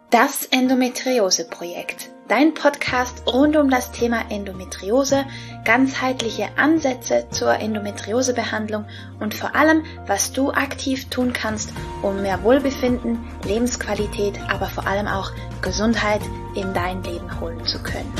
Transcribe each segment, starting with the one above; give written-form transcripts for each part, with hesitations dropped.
Das Endometriose-Projekt, dein Podcast rund um das Thema Endometriose, ganzheitliche Ansätze zur Endometriosebehandlung und vor allem, was du aktiv tun kannst, um mehr Wohlbefinden, Lebensqualität, aber vor allem auch Gesundheit in dein Leben holen zu können.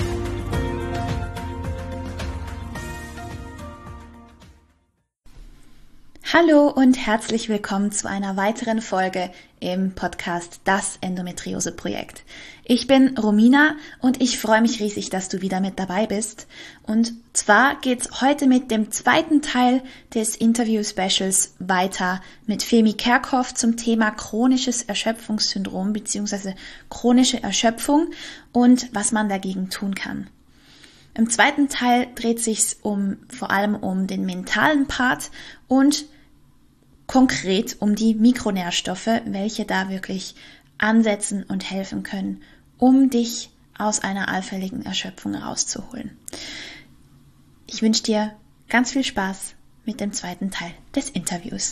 Hallo und herzlich willkommen zu einer weiteren Folge im Podcast Das Endometriose-Projekt. Ich bin Romina und ich freue mich riesig, dass du wieder mit dabei bist. Und zwar geht's heute mit dem zweiten Teil des Interview-Specials weiter mit Femi Kerkhoff zum Thema chronisches Erschöpfungssyndrom bzw. chronische Erschöpfung und was man dagegen tun kann. Im zweiten Teil dreht sich's vor allem um den mentalen Part und konkret um die Mikronährstoffe, welche da wirklich ansetzen und helfen können, um dich aus einer allfälligen Erschöpfung rauszuholen. Ich wünsche dir ganz viel Spaß mit dem zweiten Teil des Interviews.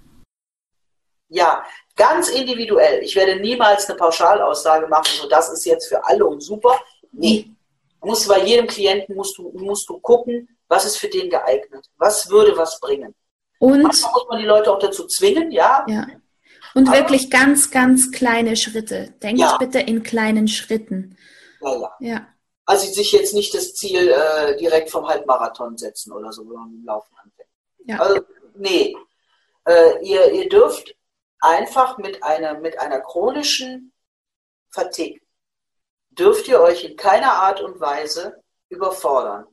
Ja, ganz individuell. Ich werde niemals eine Pauschalaussage machen, so das ist jetzt für alle und super. Nee. Du musst bei jedem Klienten musst du gucken, was ist für den geeignet. Was würde was bringen. Und manchmal muss man die Leute auch dazu zwingen, ja. Und aber wirklich ganz, ganz kleine Schritte. Denkt bitte in kleinen Schritten. Ja. Also sich jetzt nicht das Ziel direkt vom Halbmarathon setzen oder so, wenn man im Laufen anfängt. Ja. Also, nee. Ihr dürft einfach mit einer chronischen Fatigue, dürft ihr euch in keiner Art und Weise überfordern.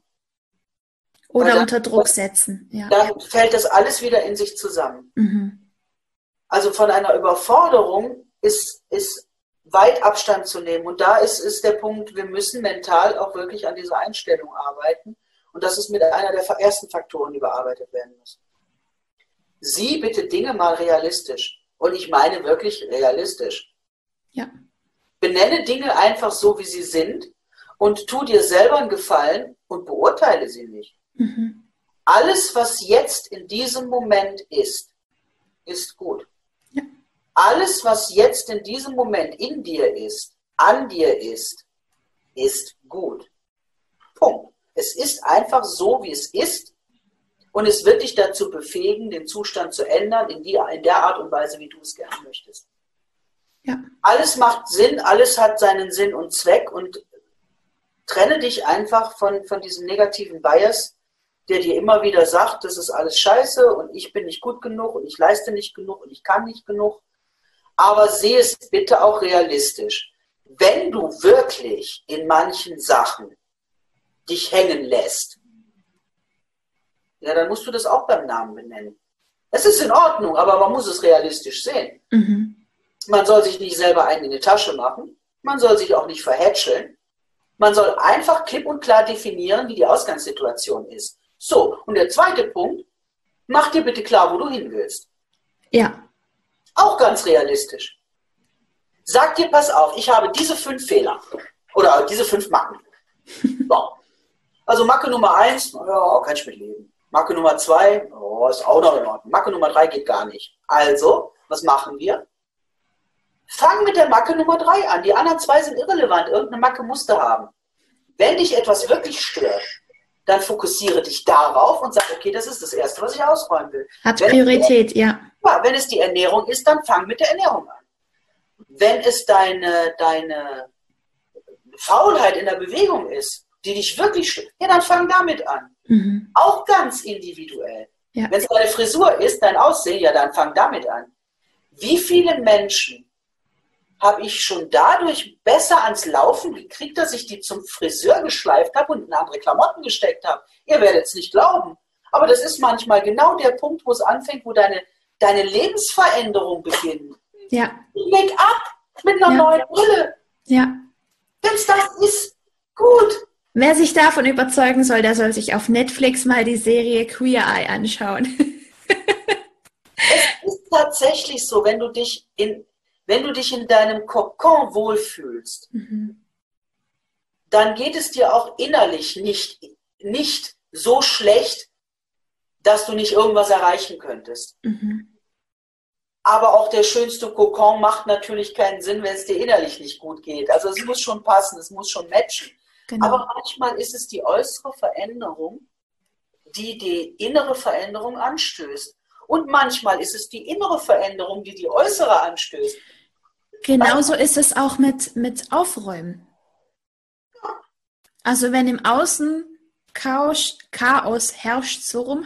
Oder unter Druck setzen. Ja. Dann fällt das alles wieder in sich zusammen. Mhm. Also von einer Überforderung ist weit Abstand zu nehmen. Und da ist der Punkt, wir müssen mental auch wirklich an dieser Einstellung arbeiten. Und das ist mit einer der ersten Faktoren, die bearbeitet werden müssen. Sieh bitte Dinge mal realistisch. Und ich meine wirklich realistisch. Ja. Benenne Dinge einfach so, wie sie sind und tu dir selber einen Gefallen und beurteile sie nicht. Mhm. Alles, was jetzt in diesem Moment ist gut. Ja. Alles, was jetzt in diesem Moment in dir ist, an dir ist gut. Punkt. Es ist einfach so, wie es ist und es wird dich dazu befähigen, den Zustand zu ändern in der Art und Weise, wie du es gerne möchtest. Ja. Alles macht Sinn, alles hat seinen Sinn und Zweck und trenne dich einfach von diesem negativen Bias, der dir immer wieder sagt, das ist alles scheiße und ich bin nicht gut genug und ich leiste nicht genug und ich kann nicht genug. Aber sehe es bitte auch realistisch. Wenn du wirklich in manchen Sachen dich hängen lässt, ja, dann musst du das auch beim Namen benennen. Es ist in Ordnung, aber man muss es realistisch sehen. Mhm. Man soll sich nicht selber einen in die Tasche machen. Man soll sich auch nicht verhätscheln. Man soll einfach klipp und klar definieren, wie die Ausgangssituation ist. So, und der zweite Punkt, mach dir bitte klar, wo du hin willst. Ja. Auch ganz realistisch. Sag dir, pass auf, ich habe diese 5 Fehler oder diese 5 Macken. So. Also Macke Nummer 1, ja, kann ich mit leben. Macke Nummer 2, oh, ist auch noch in Ordnung. Macke Nummer 3 geht gar nicht. Also, was machen wir? Fang mit der Macke Nummer 3 an. Die anderen 2 sind irrelevant. Irgendeine Macke musst du haben. Wenn dich etwas wirklich stört, dann fokussiere dich darauf und sag, okay, das ist das Erste, was ich ausräumen will. Hat Priorität, ja. Ja, wenn es die Ernährung ist, dann fang mit der Ernährung an. Wenn es deine Faulheit in der Bewegung ist, die dich wirklich stört, ja, dann fang damit an. Mhm. Auch ganz individuell. Ja. Wenn es deine Frisur ist, dein Aussehen, ja, dann fang damit an. Wie viele Menschen habe ich schon dadurch besser ans Laufen gekriegt, dass ich die zum Friseur geschleift habe und in andere Klamotten gesteckt habe? Ihr werdet es nicht glauben. Aber das ist manchmal genau der Punkt, wo es anfängt, wo deine Lebensveränderung beginnt. Ja. Make-up mit einer neuen Brille. Ja. Wenn es das ist, gut. Wer sich davon überzeugen soll, der soll sich auf Netflix mal die Serie Queer Eye anschauen. Es ist tatsächlich so, wenn du dich in deinem Kokon wohlfühlst, dann geht es dir auch innerlich nicht so schlecht, dass du nicht irgendwas erreichen könntest. Mhm. Aber auch der schönste Kokon macht natürlich keinen Sinn, wenn es dir innerlich nicht gut geht. Also es muss schon passen, es muss schon matchen. Genau. Aber manchmal ist es die äußere Veränderung, die die innere Veränderung anstößt. Und manchmal ist es die innere Veränderung, die die äußere anstößt. Genauso ist es auch mit Aufräumen. Also wenn im Außen Chaos herrscht, so rum,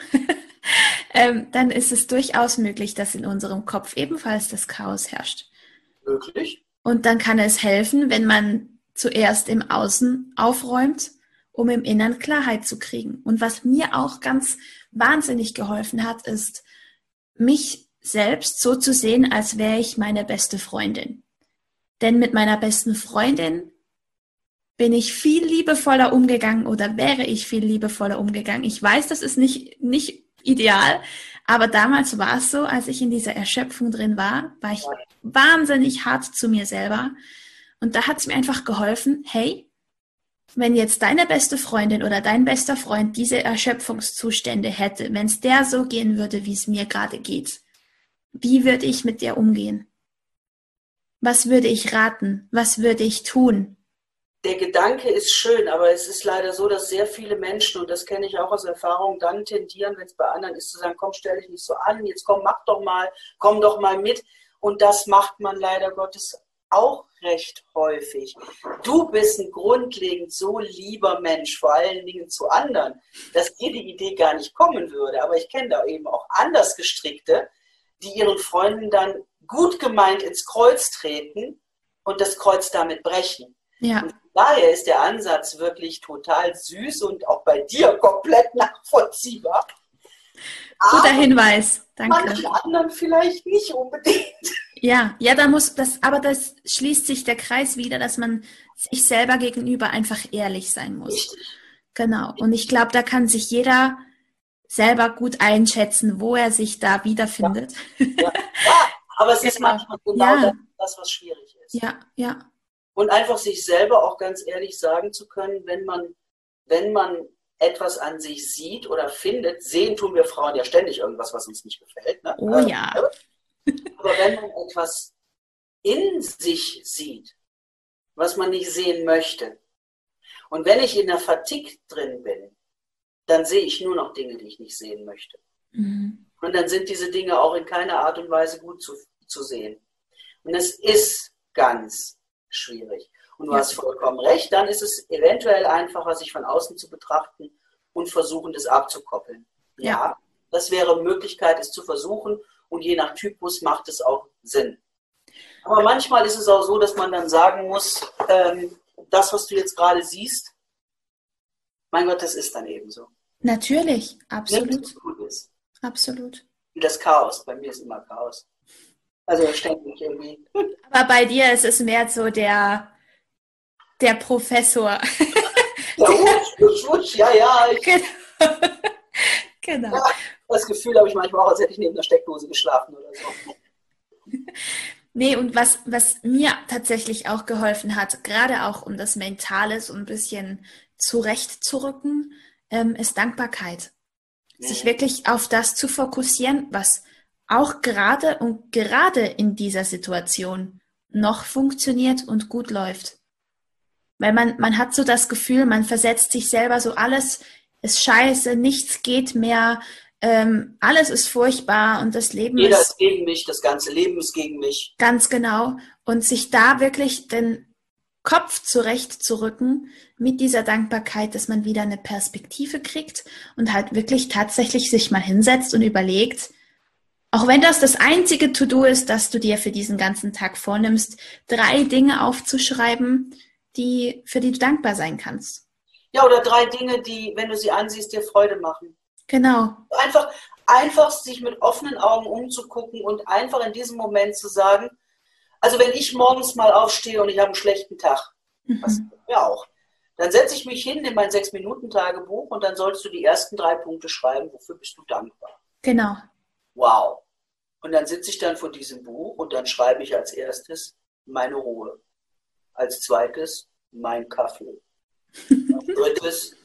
dann ist es durchaus möglich, dass in unserem Kopf ebenfalls das Chaos herrscht. Möglich. Und dann kann es helfen, wenn man zuerst im Außen aufräumt, um im Innern Klarheit zu kriegen. Und was mir auch ganz wahnsinnig geholfen hat, ist, mich selbst so zu sehen, als wäre ich meine beste Freundin. Denn mit meiner besten Freundin bin ich viel liebevoller umgegangen oder wäre ich viel liebevoller umgegangen. Ich weiß, das ist nicht ideal, aber damals war es so, als ich in dieser Erschöpfung drin war ich wahnsinnig hart zu mir selber. Und da hat es mir einfach geholfen, hey, wenn jetzt deine beste Freundin oder dein bester Freund diese Erschöpfungszustände hätte, wenn es der so gehen würde, wie es mir gerade geht, wie würde ich mit der umgehen? Was würde ich raten? Was würde ich tun? Der Gedanke ist schön, aber es ist leider so, dass sehr viele Menschen, und das kenne ich auch aus Erfahrung, dann tendieren, wenn es bei anderen ist, zu sagen, komm, stell dich nicht so an, jetzt komm, mach doch mal, komm doch mal mit. Und das macht man leider Gottes auch recht häufig. Du bist ein grundlegend so lieber Mensch, vor allen Dingen zu anderen, dass dir die Idee gar nicht kommen würde. Aber ich kenne da eben auch anders Gestrickte, die ihren Freunden dann gut gemeint ins Kreuz treten und das Kreuz damit brechen. Ja. Und daher ist der Ansatz wirklich total süß und auch bei dir komplett nachvollziehbar. Guter Hinweis, danke. Manchen anderen vielleicht nicht unbedingt. Ja, aber das schließt sich der Kreis wieder, dass man sich selber gegenüber einfach ehrlich sein muss. Richtig. Genau. Und ich glaube, da kann sich jeder selber gut einschätzen, wo er sich da wiederfindet. Ja, aber es ist manchmal genau das, was schwierig ist. Ja. Und einfach sich selber auch ganz ehrlich sagen zu können, wenn man etwas an sich sieht oder findet, sehen tun wir Frauen ja ständig irgendwas, was uns nicht gefällt. Ne? Oh ja. Aber wenn man etwas in sich sieht, was man nicht sehen möchte, und wenn ich in der Fatigue drin bin, dann sehe ich nur noch Dinge, die ich nicht sehen möchte. Mhm. Und dann sind diese Dinge auch in keiner Art und Weise gut zu sehen. Und es ist ganz schwierig. Und du hast vollkommen recht, dann ist es eventuell einfacher, sich von außen zu betrachten und versuchen, das abzukoppeln. Ja, das wäre eine Möglichkeit, es zu versuchen, und je nach Typus macht es auch Sinn. Aber manchmal ist es auch so, dass man dann sagen muss, das, was du jetzt gerade siehst, mein Gott, das ist dann eben so. Natürlich, absolut. Nichts gut ist. Absolut. Wie das Chaos. Bei mir ist immer Chaos. Also ständig irgendwie. Aber bei dir ist es mehr so der Professor. Ja, wusch, ja. Genau. Ja, das Gefühl habe ich manchmal auch, als hätte ich neben der Steckdose geschlafen oder so. Nee, und was mir tatsächlich auch geholfen hat, gerade auch um das Mentale so ein bisschen zurechtzurücken, ist Dankbarkeit. Sich wirklich auf das zu fokussieren, was auch gerade in dieser Situation noch funktioniert und gut läuft. Weil man hat so das Gefühl, man versetzt sich selber so, alles ist scheiße, nichts geht mehr, alles ist furchtbar und das Leben Jeder ist gegen mich, das ganze Leben ist gegen mich. Ganz genau. Und sich da wirklich den Kopf zurechtzurücken mit dieser Dankbarkeit, dass man wieder eine Perspektive kriegt und halt wirklich tatsächlich sich mal hinsetzt und überlegt, auch wenn das einzige To-Do ist, das du dir für diesen ganzen Tag vornimmst, 3 Dinge aufzuschreiben, für die du dankbar sein kannst. Ja, oder 3 Dinge, die, wenn du sie ansiehst, dir Freude machen. Genau. Einfach sich mit offenen Augen umzugucken und einfach in diesem Moment zu sagen, also wenn ich morgens mal aufstehe und ich habe einen schlechten Tag, was mir auch, dann setze ich mich hin in mein 6-Minuten-Tagebuch und dann sollst du die ersten 3 Punkte schreiben, wofür bist du dankbar. Genau. Wow. Und dann sitze ich dann vor diesem Buch und dann schreibe ich als erstes meine Ruhe. Als zweites mein Kaffee. Als drittes,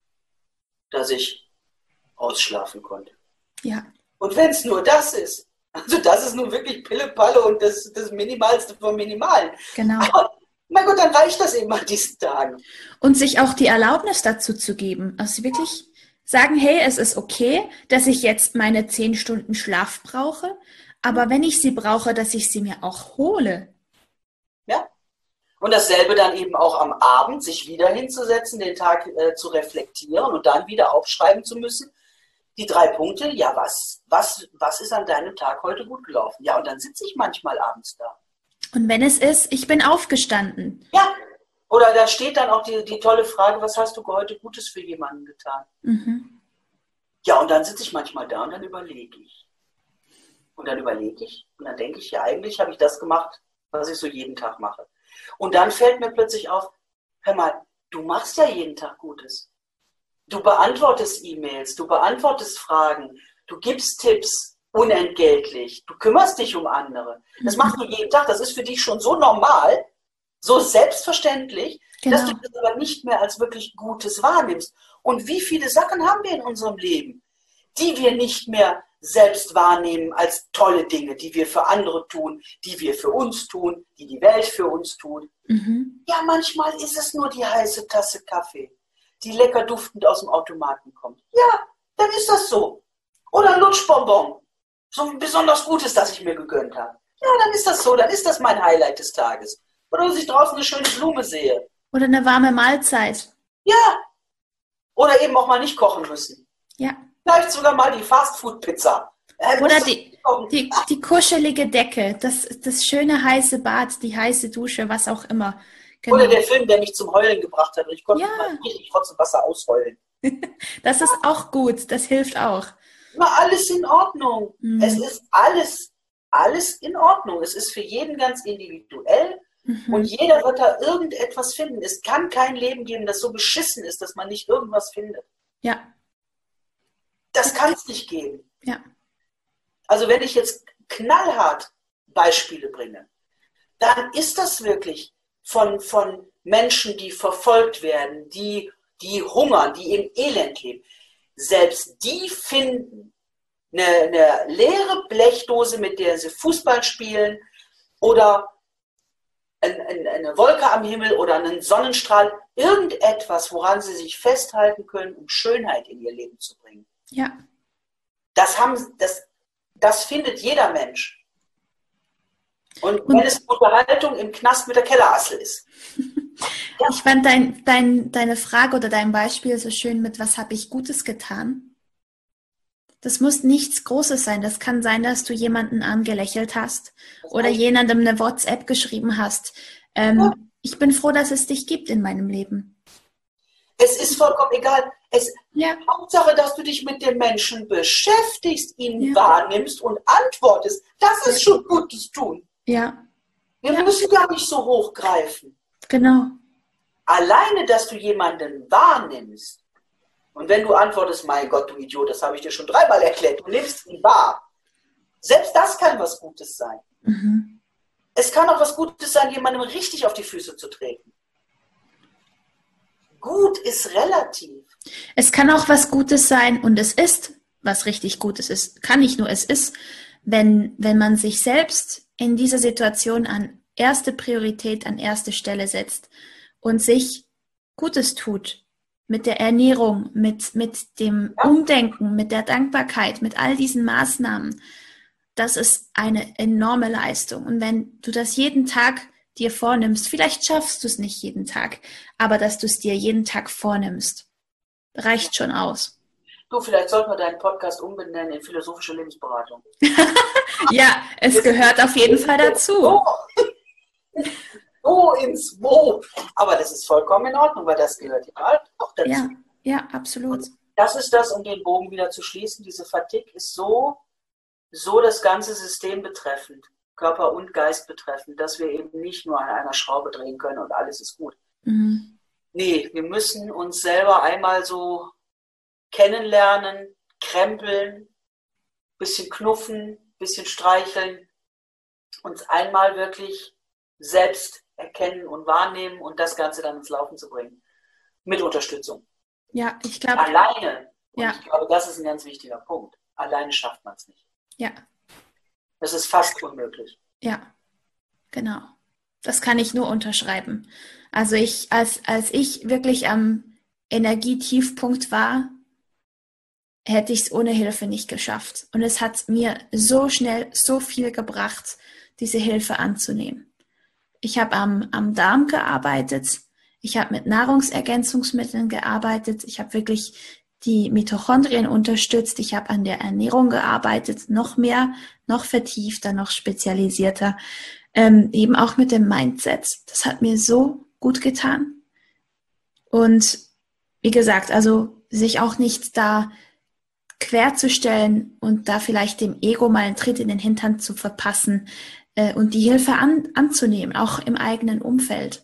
dass ich ausschlafen konnte. Ja. Und wenn es nur das ist, Also das ist nun wirklich Pille-Palle und das Minimalste vom Minimalen. Genau. Aber mein Gott, dann reicht das eben an diesen Tagen. Und sich auch die Erlaubnis dazu zu geben. Also wirklich sagen, hey, es ist okay, dass ich jetzt meine 10 Stunden Schlaf brauche, aber wenn ich sie brauche, dass ich sie mir auch hole. Ja? Und dasselbe dann eben auch am Abend, sich wieder hinzusetzen, den Tag zu reflektieren und dann wieder aufschreiben zu müssen. Die 3 Punkte, ja, was ist an deinem Tag heute gut gelaufen? Ja, und dann sitze ich manchmal abends da. Und wenn es ist, ich bin aufgestanden. Ja, oder da steht dann auch die tolle Frage, was hast du heute Gutes für jemanden getan? Mhm. Ja, und dann sitze ich manchmal da und dann überlege ich. Und dann überlege ich und dann denke ich, ja, eigentlich habe ich das gemacht, was ich so jeden Tag mache. Und dann fällt mir plötzlich auf, hör mal, du machst ja jeden Tag Gutes. Du beantwortest E-Mails, du beantwortest Fragen, du gibst Tipps unentgeltlich, du kümmerst dich um andere. Das machst du jeden Tag, das ist für dich schon so normal, so selbstverständlich, dass du das aber nicht mehr als wirklich Gutes wahrnimmst. Und wie viele Sachen haben wir in unserem Leben, die wir nicht mehr selbst wahrnehmen als tolle Dinge, die wir für andere tun, die wir für uns tun, die die Welt für uns tut. Mhm. Ja, manchmal ist es nur die heiße Tasse Kaffee, die lecker duftend aus dem Automaten kommt. Ja, dann ist das so. Oder ein Lutschbonbon, so ein besonders Gutes, das ich mir gegönnt habe. Ja, dann ist das so, dann ist das mein Highlight des Tages. Oder dass ich draußen eine schöne Blume sehe. Oder eine warme Mahlzeit. Ja, oder eben auch mal nicht kochen müssen. Ja. Vielleicht sogar mal die Fastfood-Pizza. Oder die kuschelige Decke, das schöne heiße Bad, die heiße Dusche, was auch immer. Genau. Oder der Film, der mich zum Heulen gebracht hat. Und ich konnte mal richtig trotzdem Wasser ausheulen. Das ist auch gut, das hilft auch. Immer alles in Ordnung. Mhm. Es ist alles in Ordnung. Es ist für jeden ganz individuell. Mhm. Und jeder wird da irgendetwas finden. Es kann kein Leben geben, das so beschissen ist, dass man nicht irgendwas findet. Ja. Das kann es nicht geben. Ja. Also wenn ich jetzt knallhart Beispiele bringe, dann ist das wirklich von Menschen, die verfolgt werden, die hungern, die im Elend leben. Selbst die finden eine leere Blechdose, mit der sie Fußball spielen oder eine Wolke am Himmel oder einen Sonnenstrahl, irgendetwas, woran sie sich festhalten können, um Schönheit in ihr Leben zu bringen. Ja. Das findet jeder Mensch. Und wenn es Unterhaltung im Knast mit der Kellerassel ist. Ja. Ich fand deine Frage oder dein Beispiel so schön mit, was habe ich Gutes getan? Das muss nichts Großes sein. Das kann sein, dass du jemanden angelächelt hast oder jemandem eine WhatsApp geschrieben hast. Ich bin froh, dass es dich gibt in meinem Leben. Es ist vollkommen egal. Hauptsache, dass du dich mit dem Menschen beschäftigst, ihn wahrnimmst und antwortest. Das ist schon Gutes tun. Ja. Wir müssen ja nicht so hochgreifen. Genau. Alleine, dass du jemanden wahrnimmst und wenn du antwortest, mein Gott, du Idiot, das habe ich dir schon 3-mal erklärt, du nimmst ihn wahr. Selbst das kann was Gutes sein. Mhm. Es kann auch was Gutes sein, jemandem richtig auf die Füße zu treten. Gut ist relativ. Es kann auch was Gutes sein und es ist was richtig Gutes. Es kann nicht nur, es ist, wenn man sich selbst in dieser Situation an erste Priorität, an erste Stelle setzt und sich Gutes tut mit der Ernährung, mit dem Umdenken, mit der Dankbarkeit, mit all diesen Maßnahmen. Das ist eine enorme Leistung. Und wenn du das jeden Tag dir vornimmst, vielleicht schaffst du es nicht jeden Tag, aber dass du es dir jeden Tag vornimmst, reicht schon aus. Du, vielleicht sollten wir deinen Podcast umbenennen in philosophische Lebensberatung. Ja, es gehört auf jeden Fall dazu. Ins Wo. Aber das ist vollkommen in Ordnung, weil das gehört ja auch dazu. Ja, absolut. Und das ist das, um den Bogen wieder zu schließen. Diese Fatigue ist so das ganze System betreffend, Körper und Geist betreffend, dass wir eben nicht nur an einer Schraube drehen können und alles ist gut. Mhm. Nee, wir müssen uns selber einmal so kennenlernen, krempeln, bisschen knuffen, bisschen streicheln, uns einmal wirklich selbst erkennen und wahrnehmen und das Ganze dann ins Laufen zu bringen. Mit Unterstützung. Ja, ich glaube. Alleine. Und ich glaube, das ist ein ganz wichtiger Punkt. Alleine schafft man es nicht. Ja. Es ist fast unmöglich. Ja, genau. Das kann ich nur unterschreiben. Also als ich wirklich am Energietiefpunkt war, hätte ich es ohne Hilfe nicht geschafft. Und es hat mir so schnell so viel gebracht, diese Hilfe anzunehmen. Ich habe am Darm gearbeitet, ich habe mit Nahrungsergänzungsmitteln gearbeitet, ich habe wirklich die Mitochondrien unterstützt, ich habe an der Ernährung gearbeitet, noch mehr, noch vertiefter, noch spezialisierter, eben auch mit dem Mindset. Das hat mir so gut getan. Und wie gesagt, also sich auch nicht da querzustellen und da vielleicht dem Ego mal einen Tritt in den Hintern zu verpassen und die Hilfe anzunehmen, auch im eigenen Umfeld.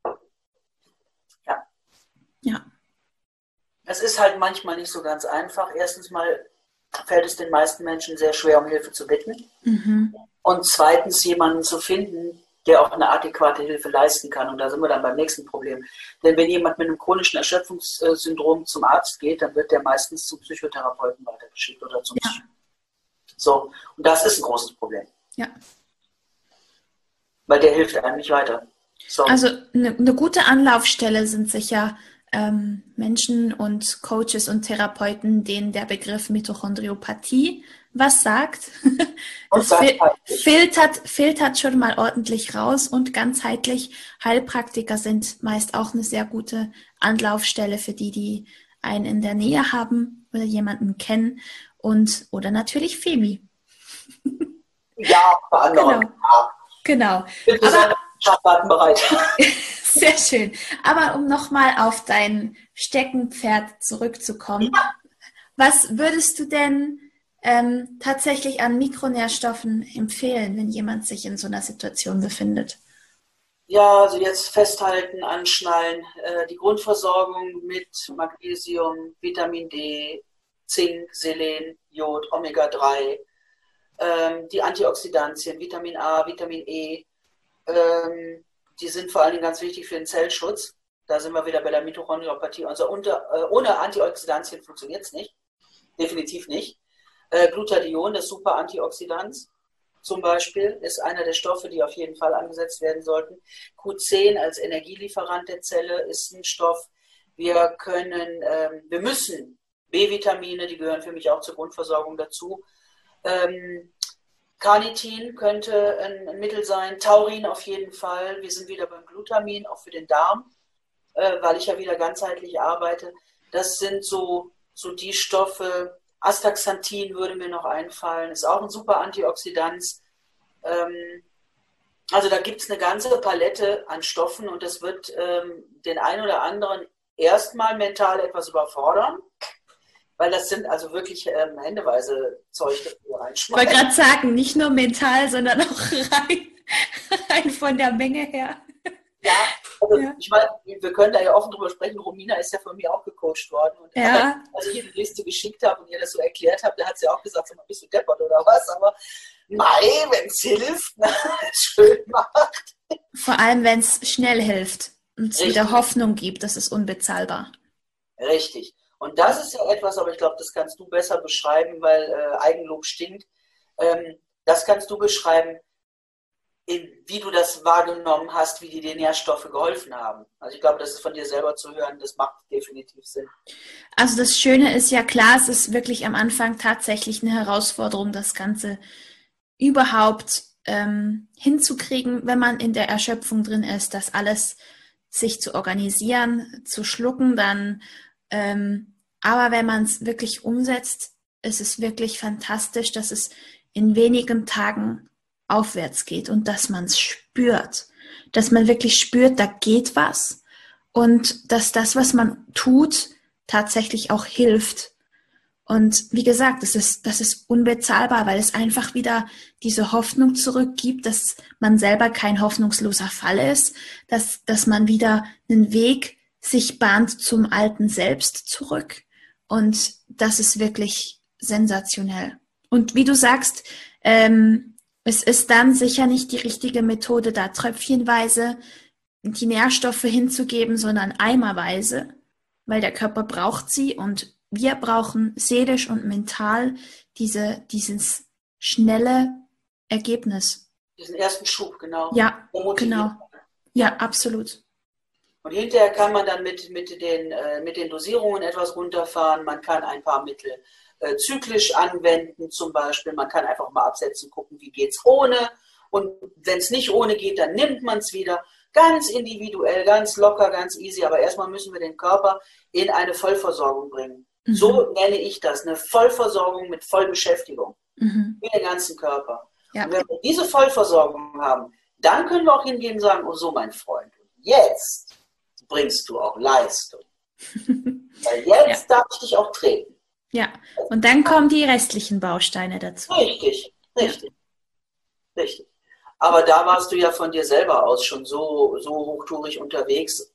Ja. Ja. Es ist halt manchmal nicht so ganz einfach. Erstens mal fällt es den meisten Menschen sehr schwer, um Hilfe zu bitten. Mhm. Und zweitens jemanden zu finden, der auch eine adäquate Hilfe leisten kann. Und da sind wir dann beim nächsten Problem. Denn wenn jemand mit einem chronischen Erschöpfungssyndrom zum Arzt geht, dann wird der meistens zum Psychotherapeuten weitergeschickt oder zum Ja. So, und das ist ein großes Problem. Ja. Weil der hilft einem nicht weiter. So. Also eine gute Anlaufstelle sind sicher Menschen und Coaches und Therapeuten, denen der Begriff Mitochondriopathie was sagt. Und Das filtert schon mal ordentlich raus und ganzheitlich. Heilpraktiker sind meist auch eine sehr gute Anlaufstelle für die, die einen in der Nähe haben oder jemanden kennen oder natürlich Femi. Ja, bei anderen. Genau. Ja. Genau. Aber bereit. Sehr schön. Aber um nochmal auf dein Steckenpferd zurückzukommen, was würdest du denn tatsächlich an Mikronährstoffen empfehlen, wenn jemand sich in so einer Situation befindet? Ja, also jetzt festhalten, anschnallen, die Grundversorgung mit Magnesium, Vitamin D, Zink, Selen, Jod, Omega-3, die Antioxidantien, Vitamin A, Vitamin E, die sind vor allen Dingen ganz wichtig für den Zellschutz. Da sind wir wieder bei der Mitochondriopathie. Also ohne Antioxidantien funktioniert es nicht. Definitiv nicht. Glutathion, das super Antioxidant zum Beispiel, ist einer der Stoffe, die auf jeden Fall angesetzt werden sollten. Q10 als Energielieferant der Zelle ist ein Stoff. Wir müssen B-Vitamine, die gehören für mich auch zur Grundversorgung dazu. Carnitin könnte ein Mittel sein, Taurin auf jeden Fall. Wir sind wieder beim Glutamin, auch für den Darm, weil ich ja wieder ganzheitlich arbeite. Das sind so die Stoffe. Astaxanthin würde mir noch einfallen, ist auch ein super Antioxidant. Also da gibt es eine ganze Palette an Stoffen und das wird den einen oder anderen erstmal mental etwas überfordern, weil das sind also wirklich händeweise Zeug, das wir reinschmeißen. Ich wollte gerade sagen, nicht nur mental, sondern auch rein von der Menge her. Ja, also ja. Ich meine, wir können da ja offen drüber sprechen. Romina ist ja von mir auch gecoacht worden. Und ja. als ich ihr die Liste geschickt habe und ihr das so erklärt habe, da hat sie auch gesagt, sag mal, bist du deppert oder was? Aber nein, wenn es hilft, schön macht. Vor allem, wenn es schnell hilft und es wieder Hoffnung gibt, das ist unbezahlbar. Richtig. Und das ist ja etwas, aber ich glaube, das kannst du besser beschreiben, weil Eigenlob stinkt. Das kannst du beschreiben, wie du das wahrgenommen hast, wie dir die Nährstoffe geholfen haben. Also ich glaube, das ist von dir selber zu hören, das macht definitiv Sinn. Also das Schöne ist ja klar, es ist wirklich am Anfang tatsächlich eine Herausforderung, das Ganze überhaupt hinzukriegen, wenn man in der Erschöpfung drin ist, das alles sich zu organisieren, zu schlucken, dann aber wenn man es wirklich umsetzt, ist es wirklich fantastisch, dass es in wenigen Tagen aufwärts geht und dass man es spürt, dass man wirklich spürt, da geht was und dass das, was man tut, tatsächlich auch hilft. Und wie gesagt, das ist unbezahlbar, weil es einfach wieder diese Hoffnung zurückgibt, dass man selber kein hoffnungsloser Fall ist, dass man wieder einen Weg sich bahnt zum alten Selbst zurück. Und das ist wirklich sensationell. Und wie du sagst, es ist dann sicher nicht die richtige Methode, da tröpfchenweise die Nährstoffe hinzugeben, sondern eimerweise, weil der Körper braucht sie und wir brauchen seelisch und mental dieses schnelle Ergebnis. Diesen ersten Schub, genau. Ja, genau. Ja, absolut. Und hinterher kann man dann mit den Dosierungen etwas runterfahren. Man kann ein paar Mittel zyklisch anwenden zum Beispiel. Man kann einfach mal absetzen, gucken, wie geht es ohne. Und wenn es nicht ohne geht, dann nimmt man es wieder. Ganz individuell, ganz locker, ganz easy. Aber erstmal müssen wir den Körper in eine Vollversorgung bringen. Mhm. So nenne ich das, eine Vollversorgung mit Vollbeschäftigung. Mhm. Für den ganzen Körper. Ja. Und wenn wir diese Vollversorgung haben, dann können wir auch hingehen und sagen, oh so, mein Freund, jetzt bringst du auch Leistung. Weil jetzt darf ich dich auch treten. Ja, und dann kommen die restlichen Bausteine dazu. Richtig. Aber da warst du ja von dir selber aus schon so hochtourig unterwegs.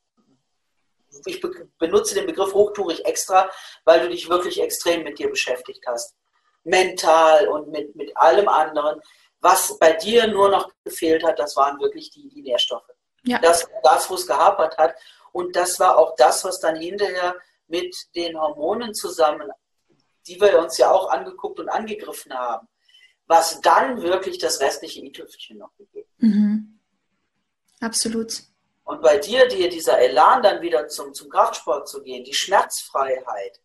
Ich benutze den Begriff hochtourig extra, weil du dich wirklich extrem mit dir beschäftigt hast. Mental und mit allem anderen. Was bei dir nur noch gefehlt hat, das waren wirklich die Nährstoffe. Ja. Das, wo es gehapert hat. Und das war auch das, was dann hinterher mit den Hormonen zusammen, die wir uns ja auch angeguckt und angegriffen haben, was dann wirklich das restliche i-Tüpfelchen noch gegeben. Mhm. Absolut. Und bei dir dieser Elan dann wieder zum Kraftsport zu gehen, die Schmerzfreiheit,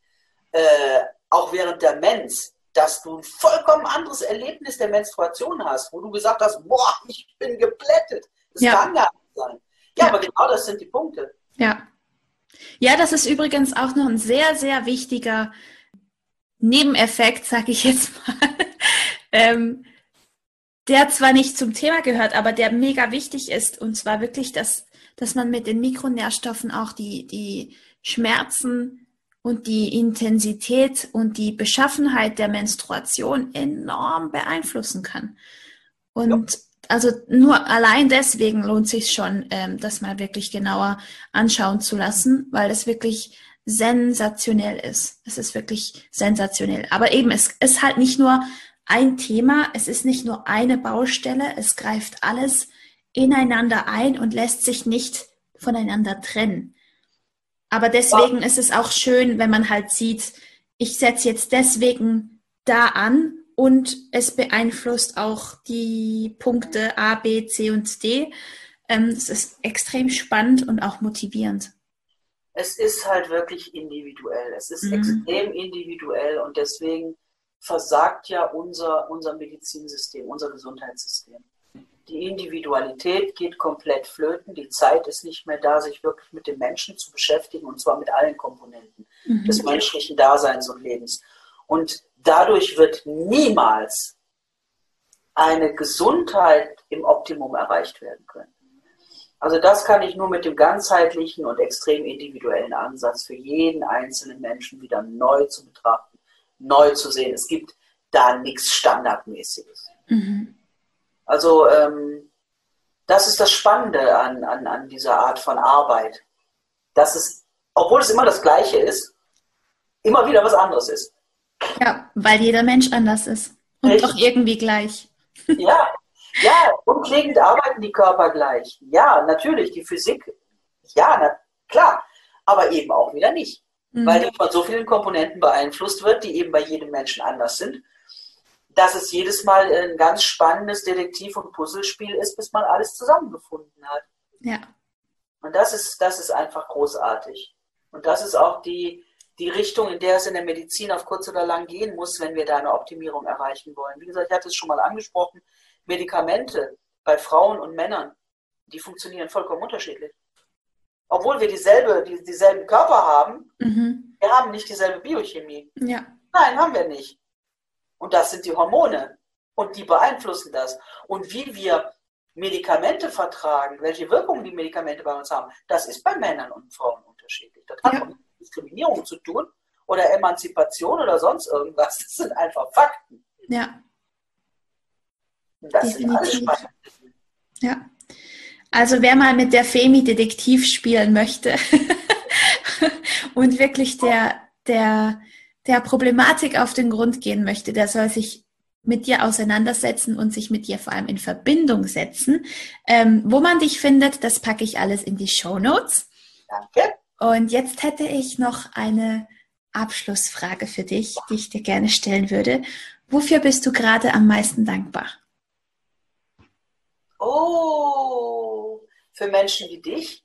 auch während der Mens, dass du ein vollkommen anderes Erlebnis der Menstruation hast, wo du gesagt hast, boah, ich bin geplättet. Das kann gar nicht sein. Ja, aber genau das sind die Punkte. Ja. Ja, das ist übrigens auch noch ein sehr, sehr wichtiger Nebeneffekt, sage ich jetzt mal, der zwar nicht zum Thema gehört, aber der mega wichtig ist. Und zwar wirklich, dass man mit den Mikronährstoffen auch die Schmerzen und die Intensität und die Beschaffenheit der Menstruation enorm beeinflussen kann. Und also nur allein deswegen lohnt es sich schon, das mal wirklich genauer anschauen zu lassen, weil es wirklich sensationell ist. Es ist wirklich sensationell. Aber eben, es ist halt nicht nur ein Thema, es ist nicht nur eine Baustelle, es greift alles ineinander ein und lässt sich nicht voneinander trennen. Aber deswegen ist es auch schön, wenn man halt sieht, ich setze jetzt deswegen da an und es beeinflusst auch die Punkte A, B, C und D. Es ist extrem spannend und auch motivierend. Es ist halt wirklich individuell. Es ist extrem individuell und deswegen versagt ja unser Medizinsystem, unser Gesundheitssystem. Die Individualität geht komplett flöten. Die Zeit ist nicht mehr da, sich wirklich mit dem Menschen zu beschäftigen und zwar mit allen Komponenten des menschlichen Daseins und Lebens. Und dadurch wird niemals eine Gesundheit im Optimum erreicht werden können. Also das kann ich nur mit dem ganzheitlichen und extrem individuellen Ansatz für jeden einzelnen Menschen wieder neu zu betrachten, neu zu sehen. Es gibt da nichts Standardmäßiges. Mhm. Also das ist das Spannende an dieser Art von Arbeit, dass es, obwohl es immer das Gleiche ist, immer wieder was anderes ist. Ja, weil jeder Mensch anders ist und doch irgendwie gleich. Ja, grundlegend arbeiten die Körper gleich. Ja, natürlich, die Physik, ja, klar, aber eben auch wieder nicht, weil die von so vielen Komponenten beeinflusst wird, die eben bei jedem Menschen anders sind, dass es jedes Mal ein ganz spannendes Detektiv- und Puzzlespiel ist, bis man alles zusammengefunden hat. Ja. Und das ist einfach großartig. Und das ist auch die Richtung, in der es in der Medizin auf kurz oder lang gehen muss, wenn wir da eine Optimierung erreichen wollen. Wie gesagt, ich hatte es schon mal angesprochen, Medikamente bei Frauen und Männern, die funktionieren vollkommen unterschiedlich. Obwohl wir dieselben Körper haben, wir haben nicht dieselbe Biochemie. Ja. Nein, haben wir nicht. Und das sind die Hormone. Und die beeinflussen das. Und wie wir Medikamente vertragen, welche Wirkungen die Medikamente bei uns haben, das ist bei Männern und Frauen unterschiedlich. Das hat auch mit Diskriminierung zu tun oder Emanzipation oder sonst irgendwas. Das sind einfach Fakten. Ja. Das sind alles spannend. Ja. Also wer mal mit der Femi Detektiv spielen möchte und wirklich der Problematik auf den Grund gehen möchte, der soll sich mit dir auseinandersetzen und sich mit dir vor allem in Verbindung setzen. Wo man dich findet, das packe ich alles in die Shownotes. Danke. Und jetzt hätte ich noch eine Abschlussfrage für dich, die ich dir gerne stellen würde. Wofür bist du gerade am meisten dankbar? Oh, für Menschen wie dich?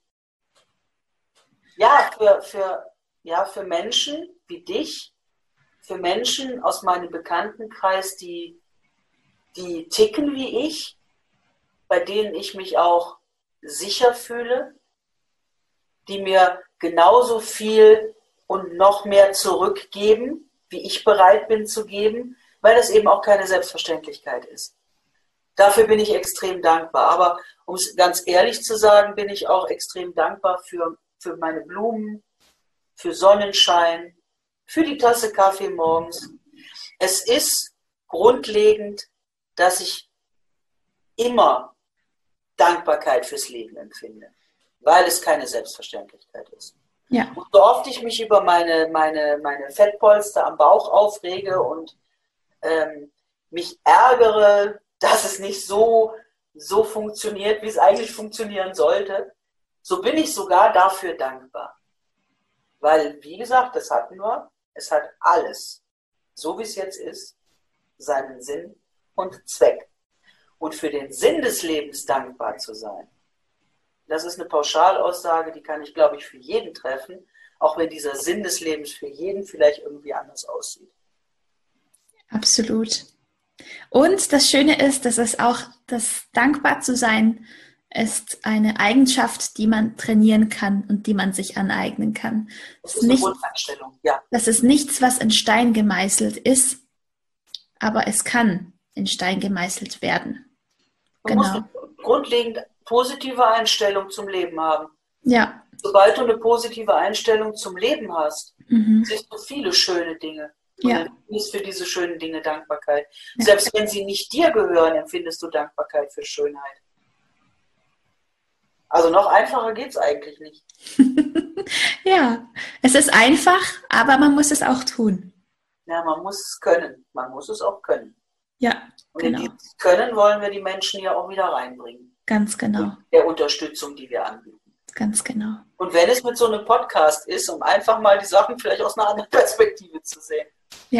Ja, für Menschen wie dich, für Menschen aus meinem Bekanntenkreis, die ticken wie ich, bei denen ich mich auch sicher fühle, die mir genauso viel und noch mehr zurückgeben, wie ich bereit bin zu geben, weil das eben auch keine Selbstverständlichkeit ist. Dafür bin ich extrem dankbar. Aber um es ganz ehrlich zu sagen, bin ich auch extrem dankbar für meine Blumen, für Sonnenschein, für die Tasse Kaffee morgens. Es ist grundlegend, dass ich immer Dankbarkeit fürs Leben empfinde, weil es keine Selbstverständlichkeit ist. Ja. Und so oft ich mich über meine Fettpolster am Bauch aufrege und mich ärgere, dass es nicht so funktioniert, wie es eigentlich funktionieren sollte, so bin ich sogar dafür dankbar. Weil, wie gesagt, es hat alles, so wie es jetzt ist, seinen Sinn und Zweck. Und für den Sinn des Lebens dankbar zu sein, das ist eine Pauschalaussage, die kann ich, glaube ich, für jeden treffen, auch wenn dieser Sinn des Lebens für jeden vielleicht irgendwie anders aussieht. Absolut. Und das Schöne ist, dass es auch, das dankbar zu sein, ist eine Eigenschaft, die man trainieren kann und die man sich aneignen kann. Das ist eine Grundeinstellung, ja. Das ist nichts, was in Stein gemeißelt ist, aber es kann in Stein gemeißelt werden. Man muss eine grundlegend positive Einstellung zum Leben haben. Ja. Sobald du eine positive Einstellung zum Leben hast, siehst du viele schöne Dinge. Und Ja. empfindest für diese schönen Dinge Dankbarkeit. Ja. Selbst wenn sie nicht dir gehören, empfindest du Dankbarkeit für Schönheit. Also noch einfacher geht es eigentlich nicht. Ja, es ist einfach, aber man muss es auch tun. Ja, man muss es können. Man muss es auch können. Ja, Und genau. in dieses Können wollen wir die Menschen ja auch wieder reinbringen. Ganz genau. Mit der Unterstützung, die wir anbieten. Ganz genau. Und wenn es mit so einem Podcast ist, um einfach mal die Sachen vielleicht aus einer anderen Perspektive zu sehen. Ja.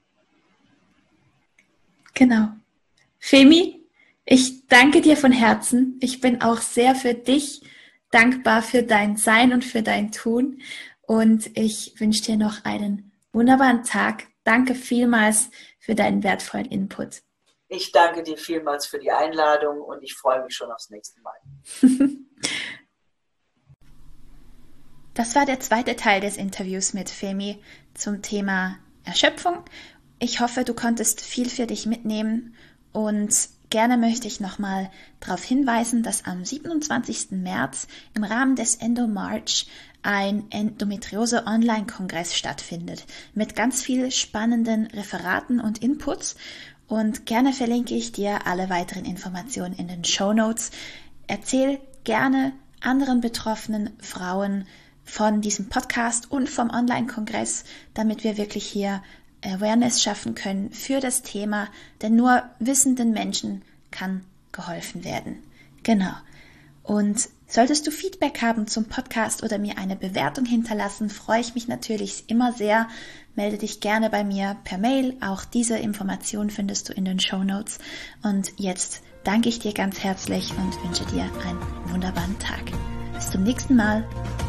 Genau. Femi, ich danke dir von Herzen. Ich bin auch sehr für dich dankbar für dein Sein und für dein Tun. Und ich wünsche dir noch einen wunderbaren Tag. Danke vielmals für deinen wertvollen Input. Ich danke dir vielmals für die Einladung und ich freue mich schon aufs nächste Mal. Das war der zweite Teil des Interviews mit Femi zum Thema Erschöpfung. Ich hoffe, du konntest viel für dich mitnehmen und gerne möchte ich nochmal darauf hinweisen, dass am 27. März im Rahmen des Endo-March ein Endometriose-Online-Kongress stattfindet mit ganz vielen spannenden Referaten und Inputs und gerne verlinke ich dir alle weiteren Informationen in den Shownotes. Erzähl gerne anderen betroffenen Frauen von diesem Podcast und vom Online-Kongress, damit wir wirklich hier Awareness schaffen können für das Thema, denn nur wissenden Menschen kann geholfen werden. Genau. Und solltest du Feedback haben zum Podcast oder mir eine Bewertung hinterlassen, freue ich mich natürlich immer sehr. Melde dich gerne bei mir per Mail. Auch diese Information findest du in den Shownotes. Und jetzt danke ich dir ganz herzlich und wünsche dir einen wunderbaren Tag. Bis zum nächsten Mal.